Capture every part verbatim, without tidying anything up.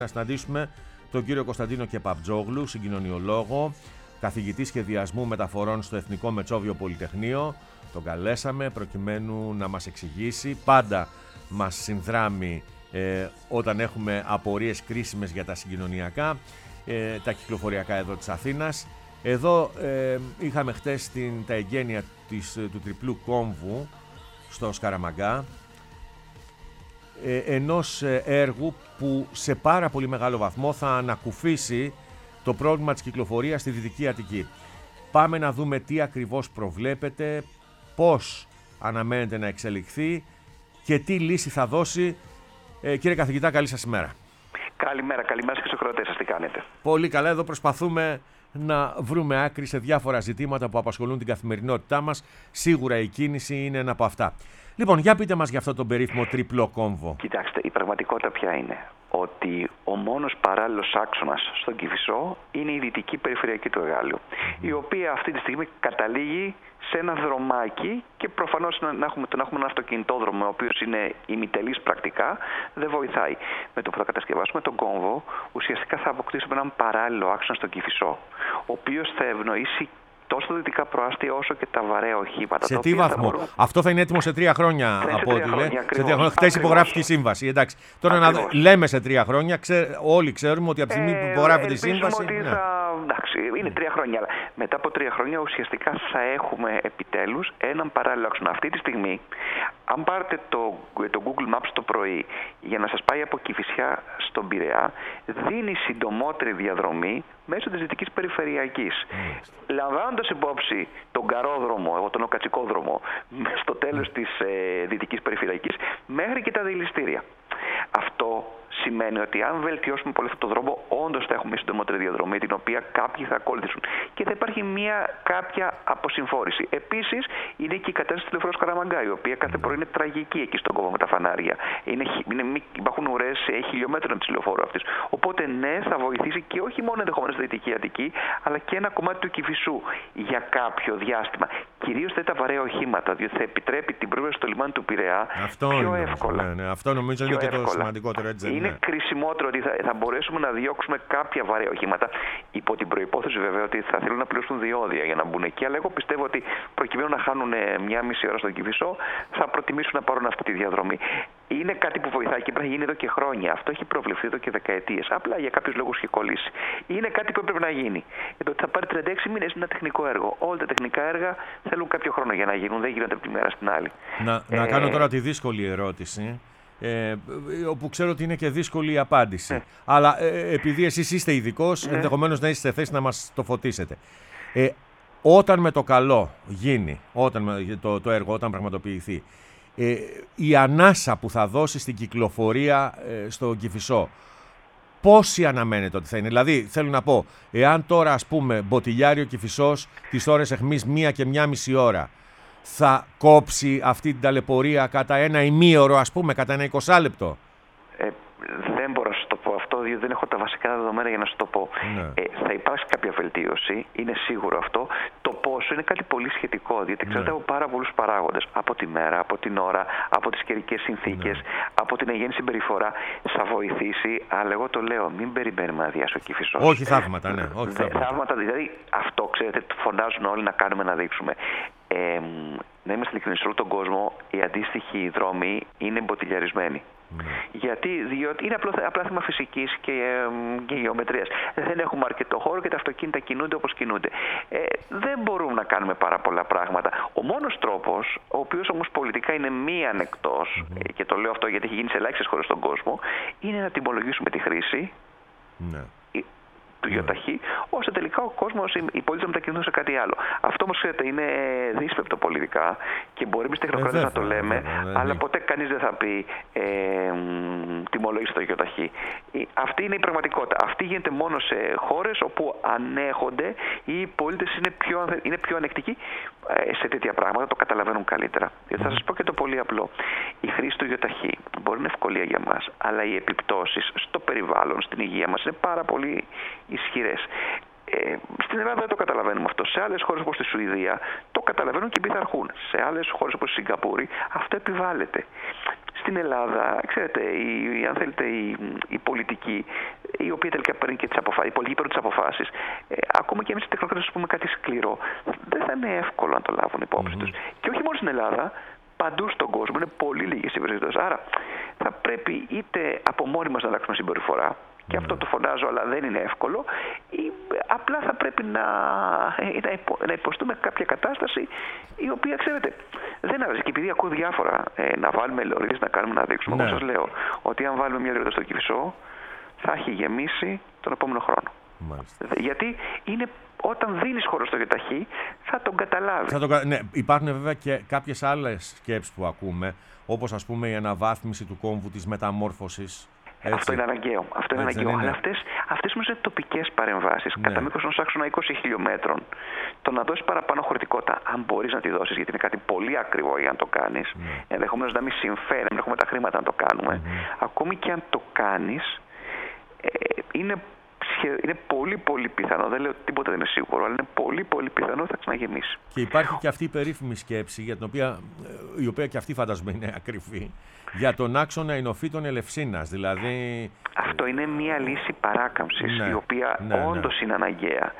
Να συναντήσουμε τον κύριο Κωνσταντίνο Κεπαπτζόγλου, συγκοινωνιολόγο, καθηγητή σχεδιασμού μεταφορών στο Εθνικό Μετσόβιο Πολυτεχνείο. Τον καλέσαμε προκειμένου να μας εξηγήσει. Πάντα μας συνδράμει ε, όταν έχουμε απορίες κρίσιμες για τα συγκοινωνιακά, ε, τα κυκλοφοριακά εδώ της Αθήνας. Εδώ ε, είχαμε χτες την, τα εγγένεια της, του τριπλού κόμβου στο Σκαραμαγκά, ε, ενός έργου που σε πάρα πολύ μεγάλο βαθμό θα ανακουφίσει το πρόβλημα της κυκλοφορίας στη Δυτική Αττική. Πάμε να δούμε τι ακριβώς προβλέπετε, πώς αναμένεται να εξελιχθεί και τι λύση θα δώσει. Ε, κύριε καθηγητά, καλή σας ημέρα. Καλημέρα, καλημέρα και στους ακροατές σας, τι κάνετε? Πολύ καλά, εδώ προσπαθούμε να βρούμε άκρη σε διάφορα ζητήματα που απασχολούν την καθημερινότητά μας. Σίγουρα η κίνηση είναι ένα από αυτά. Λοιπόν, για πείτε μας για αυτό το περίφημο τριπλό κόμβο. Κοιτάξτε, η πραγματικότητα ποια είναι? Ότι ο μόνος παράλληλος άξονας στον Κηφισό είναι η δυτική περιφερειακή του Εγάλεου, mm. η οποία αυτή τη στιγμή καταλήγει σε ένα δρομάκι και προφανώς να έχουμε, το να έχουμε ένα αυτοκινητόδρομο ο οποίος είναι ημιτελής πρακτικά δεν βοηθάει. Με το που θα κατασκευάσουμε τον κόμβο, ουσιαστικά θα αποκτήσουμε έναν παράλληλο άξονα στον Κηφισό, ο οποίος θα ευνοήσει τόσο τα δυτικά προάστια όσο και τα βαρέα οχήματα. Σε τι βαθμό? Μπορούν... Αυτό θα είναι έτοιμο σε τρία χρόνια από ό,τι λέει. Σε τρία χρόνια. Χτες υπογράφηκε η σύμβαση. Εντάξει. Τώρα να λέμε σε τρία χρόνια, ξέ... όλοι ξέρουμε ότι από τη στιγμή που υπογράφεται η σύμβαση. Ότι ναι. θα... Εντάξει, είναι τρία χρόνια. Αλλά μετά από τρία χρόνια ουσιαστικά θα έχουμε επιτέλους έναν παράλληλο άξονα. Αυτή τη στιγμή, αν πάρετε το, το Google Maps το πρωί για να σας πάει από Κηφισιά στον Πειραιά, δίνει συντομότερη διαδρομή μέσω της δυτικής περιφερειακής. Mm. Λαμβάνοντας υπόψη τον καρόδρομο, εγώ τον κατσικόδρομο, στο τέλος mm. της ε, δυτικής περιφερειακής, μέχρι και τα δηληστήρια. Αυτό σημαίνει ότι αν βελτιώσουμε πολύ αυτό το δρόμο, όντως θα έχουμε συντομότερη διαδρομή, την οποία κάποιοι θα ακολουθήσουν. Και θα υπάρχει μια κάποια αποσυμφόρηση. Επίσης, είναι και η κατάσταση του λεωφορείου Σκαραμαγκά, η οποία κάθε πρωί είναι τραγική εκεί στον κόμβο με τα φανάρια. Είναι, είναι, υπάρχουν ουρές χιλιόμετρων της λεωφόρου αυτής. Οπότε, ναι, θα βοηθήσει και όχι μόνο ενδεχομένως στη Δυτική Αττική, αλλά και ένα κομμάτι του Κηφισού για κάποιο διάστημα. Κυρίως θα τα βαρέα οχήματα, διότι θα επιτρέπει την πρόσβαση στο λιμάνι του Πειραιά αυτό πιο είναι, εύκολα. Ναι, ναι, αυτό νομίζω είναι και εύκολα. Το σημαντικότερο, έτσι. Είναι κρισιμότερο ότι θα, θα μπορέσουμε να διώξουμε κάποια βαρέα οχήματα, υπό την προϋπόθεση βέβαια ότι θα θέλουν να πληρώσουν διόδια για να μπουν εκεί. Αλλά εγώ πιστεύω ότι προκειμένου να χάνουν μια μισή ώρα στον Κηφισό, θα προτιμήσουν να πάρουν αυτή τη διαδρομή. Είναι κάτι που βοηθάει και πρέπει να γίνει εδώ και χρόνια. Αυτό έχει προβλεφθεί εδώ και δεκαετίες. Απλά για κάποιους λόγους έχει κολλήσει. Είναι κάτι που έπρεπε να γίνει. Γιατί θα πάρει τριάντα έξι μήνες, είναι ένα τεχνικό έργο. Όλα τα τεχνικά έργα θέλουν κάποιο χρόνο για να γίνουν. Δεν γίνονται από τη μέρα στην άλλη. Να, ε... να κάνω τώρα τη δύσκολη ερώτηση. Ε, όπου ξέρω ότι είναι και δύσκολη η απάντηση. Ναι. Αλλά ε, επειδή εσείς είστε ειδικός, ναι. ενδεχομένως να είστε σε θέση να μας το φωτίσετε. Ε, όταν με το καλό γίνει, όταν, το, το έργο, όταν πραγματοποιηθεί, ε, η ανάσα που θα δώσει στην κυκλοφορία ε, στο Κηφισό, πόσοι αναμένεται ότι θα είναι? Δηλαδή, θέλω να πω, εάν τώρα ας πούμε μποτιλιάρει ο Κηφισός τις ώρες αιχμής μία και μία μισή ώρα, θα κόψει αυτή την ταλαιπωρία κατά ένα ημίωρο, ας πούμε, κατά ένα εικοσάλεπτο? Ε, δεν μπορώ να σου το πω αυτό, διότι δεν έχω τα βασικά δεδομένα για να σου το πω. Ναι. Ε, θα υπάρξει κάποια βελτίωση, είναι σίγουρο αυτό. Το πόσο είναι κάτι πολύ σχετικό, διότι εξαρτάται ναι. από πάρα πολλούς παράγοντες. Από τη μέρα, από την ώρα, από τις καιρικές συνθήκες, ναι. από την αγέννη συμπεριφορά. Θα βοηθήσει, αλλά εγώ το λέω, μην περιμένουμε να διάσει ο Κηφισός. Όχι θαύματα, ναι. Όχι θαύματα. θαύματα, δηλαδή αυτό, ξέρετε, φωνάζουν όλοι να κάνουμε να δείξουμε. Ε, να είμαστε ειλικρινείς, σε όλο τον κόσμο οι αντίστοιχοι δρόμοι είναι μποτιλιαρισμένοι. Mm. Γιατί, διότι είναι απλό, απλά θέμα φυσικής και, ε, και γεωμετρίας. Δεν έχουμε αρκετό χώρο και τα αυτοκίνητα κινούνται όπως κινούνται. Ε, δεν μπορούμε να κάνουμε πάρα πολλά πράγματα. Ο μόνος τρόπος, ο οποίος όμως πολιτικά είναι μη ανεκτός, mm. και το λέω αυτό γιατί έχει γίνει σε ελάχιστες χώρες στον κόσμο, είναι να τιμολογήσουμε τη χρήση. Mm. του γιοταχή, ώστε τελικά ο κόσμος, οι πολίτες να μετακινηθούν σε κάτι άλλο. Αυτό όμως, ξέρετε, είναι δύσπεπτο πολιτικά και μπορεί εμείς τεχνοκράτες να το λέμε, ε, ε, αλλά ποτέ κανείς δεν θα πει ε, τιμολόγησε το γιοταχή. Αυτή είναι η πραγματικότητα. Αυτή γίνεται μόνο σε χώρες όπου ανέχονται ή οι πολίτες είναι πιο, είναι πιο ανεκτικοί σε τέτοια πράγματα, το καταλαβαίνουν καλύτερα. Mm. Θα σας πω και το πολύ απλό. Η χρήση του γιοταχή μπορεί να είναι ευκολία για μας, αλλά οι επιπτώσεις στο περιβάλλον, στην υγεία μας είναι πάρα πολύ ισχυρές. Ε, στην Ελλάδα δεν το καταλαβαίνουμε αυτό. Σε άλλες χώρες όπως τη Σουηδία το καταλαβαίνουν και πειθαρχούν. Σε άλλες χώρες όπως η Σιγκαπούρη αυτό επιβάλλεται. Στην Ελλάδα, ξέρετε, η, αν θέλετε, η, η πολιτική, η οποία τελικά παίρνει και τις αποφάσεις, οι πολιτικοί παίρνουν τις αποφάσεις, ε, ακόμα και εμείς οι τεχνοκράτες πούμε κάτι σκληρό, δεν θα είναι εύκολο να το λάβουν υπόψη τους. Mm-hmm. Και όχι μόνο στην Ελλάδα, παντού στον κόσμο. Είναι πολύ λίγες οι περιπτώσεις. Άρα θα πρέπει είτε από μόνοι μας να αλλάξουμε συμπεριφορά, και αυτό το φωνάζω, αλλά δεν είναι εύκολο, ή απλά θα πρέπει να, να υποστούμε κάποια κατάσταση η οποία, ξέρετε, δεν αρέσει. Και επειδή ακούω διάφορα, ε, να βάλουμε λωρίδες, να κάνουμε να δείξουμε, ναι. Εγώ σας λέω ότι αν βάλουμε μια λωρίδα στο Κηφισό, θα έχει γεμίσει τον επόμενο χρόνο. Μάλιστα. Γιατί είναι, όταν δίνεις χώρο στο γεταχή, θα τον καταλάβει. Θα το, ναι, υπάρχουν βέβαια και κάποιες άλλες σκέψεις που ακούμε, όπως ας πούμε η αναβάθμιση του κόμβου της μεταμόρφωσης. Έτσι. Αυτό είναι αναγκαίο. Αυτό είναι αναγκαίο. Αλλά αυτές, αυτές όμως είναι τοπικές παρεμβάσεις. Ναι. Κατά μήκος ενός άξονα είκοσι χιλιόμετρων, το να δώσεις παραπάνω χωρητικότητα, αν μπορείς να τη δώσεις, γιατί είναι κάτι πολύ ακριβό για να το κάνεις, ναι. Ενδεχομένως να μην συμφέρει, να μην έχουμε τα χρήματα να το κάνουμε. Mm-hmm. Ακόμη και αν το κάνεις, ε, είναι, είναι πολύ πολύ πιθανό. Δεν λέω τίποτα δεν είναι σίγουρο, αλλά είναι πολύ πολύ πιθανό ότι θα ξαναγεμίσει. Και υπάρχει και αυτή η περίφημη σκέψη, για την οποία, η οποία και αυτή φαντάζομαι είναι ακριβή, για τον άξονα Ινωφύτων Ελευσίνας, δηλαδή... Αυτό είναι μια λύση παράκαμψης, ναι, η οποία ναι, όντως ναι. είναι αναγκαία.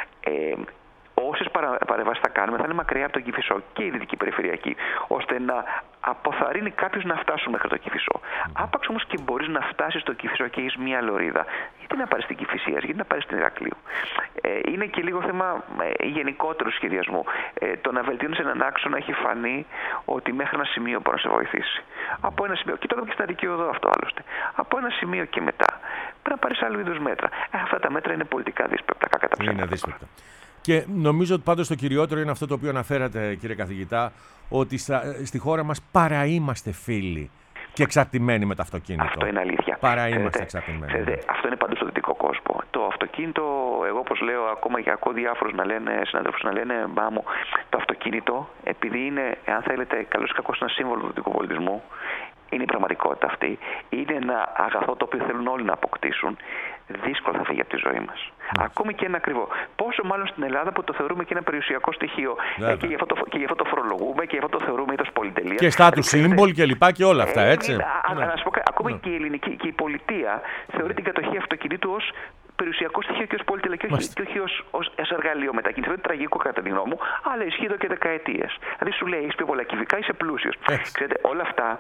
Ε, όσες παρεμβάσεις θα κάνουμε θα είναι μακριά από τον Κηφισό και η Δυτική Περιφερειακή, ώστε να αποθαρρύνει κάποιος να φτάσουν μέχρι το Κηφισό. Mm. Άπαξ όμως και μπορείς να φτάσεις στο Κηφισό και έχεις μια λωρίδα, γιατί να πάρεις την Κηφισίας, γιατί να πάρεις την Ηρακλείου. Ε, είναι και λίγο θέμα ε, γενικότερου σχεδιασμού. Ε, το να βελτιώνεις έναν άξονα έχει φανεί ότι μέχρι ένα σημείο μπορεί να σε βοηθήσει. Mm. Από ένα σημείο, και τώρα και στην Αττική Οδό αυτό άλλωστε. Από ένα σημείο και μετά πρέπει να πάρεις άλλου είδους μέτρα. Ε, αυτά τα μέτρα είναι πολιτικά δύσπεπτα, κακά τα ψέματα. Είναι δύσπεπτα. Και νομίζω ότι πάντως το κυριότερο είναι αυτό το οποίο αναφέρατε, κύριε καθηγητά, ότι στα, στη χώρα μας παρά είμαστε φίλοι και εξαρτημένοι με το αυτοκίνητο. Αυτό είναι αλήθεια. Παρά είμαστε εξαρτημένοι. Ξέρετε, αυτό είναι παντού στο δυτικό κόσμο. Το αυτοκίνητο, εγώ όπως λέω, ακόμα και ακούω διάφορους να λένε, συναδέλφους να λένε, μπα μου, το αυτοκίνητο, επειδή είναι, αν θέλετε, καλώς ή κακώς ένα σύμβολο του δυτικού πολιτισμού, είναι η πραγματικότητα αυτή, είναι ένα αγαθό το οποίο θέλουν όλοι να αποκτήσουν, δύσκολα θα φύγει από τη ζωή μας. Mm. Ακόμη και ένα ακριβό. Πόσο μάλλον στην Ελλάδα που το θεωρούμε και ένα περιουσιακό στοιχείο. Ε, και, γι αυτό το, και γι' αυτό το φορολογούμε και γι' αυτό το θεωρούμε είδος πολυτελείας. Και status symbol και λοιπά και όλα αυτά, έτσι. Ε, ε, ναι. πω, ακόμη ναι. και η ελληνική και η πολιτεία θεωρεί την κατοχή αυτοκινήτου ως περιουσιακό στοιχείο και ως πολυτελεία και όχι, και όχι ως, ως, ως εργαλείο μετακίνησης. Αυτό είναι τραγικό κατά τη γνώμη μου, αλλά ισχύει εδώ και δεκαετίες. Δηλαδή σου λέει, είσαι πιο πολλά κυβικά, είσαι πλούσιος. Ξέρετε, όλα αυτά.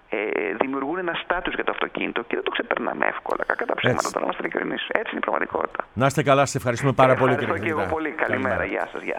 Ε, δημιουργούν ένα στάτους για το αυτοκίνητο και δεν το ξεπερνάμε εύκολα. Κακά τα ψέματα, όταν είμαστε ειλικρινείς. Έτσι είναι η πραγματικότητα. Να είστε καλά, σας ευχαριστούμε πάρα ε, πολύ, κύριε Ευχαριστώ και εγώ πολύ. Καλημέρα, γεια σας. Γεια.